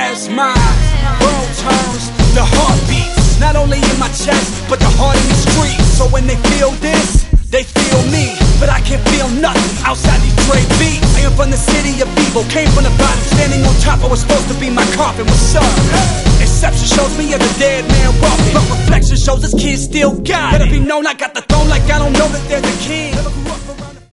As my world turns, the heart beats, not only in my chest, but the heart in the street. So when they feel this, they feel me, but I can't feel nothing outside these Dre beats. I am from the city of evil, came from the bottom, standing on top. I was supposed to be my coffin. What's up? Exception shows me as a dead man walking, but reflection shows this kid still got it. Let it be known I got the throne like I don't know that there's a king.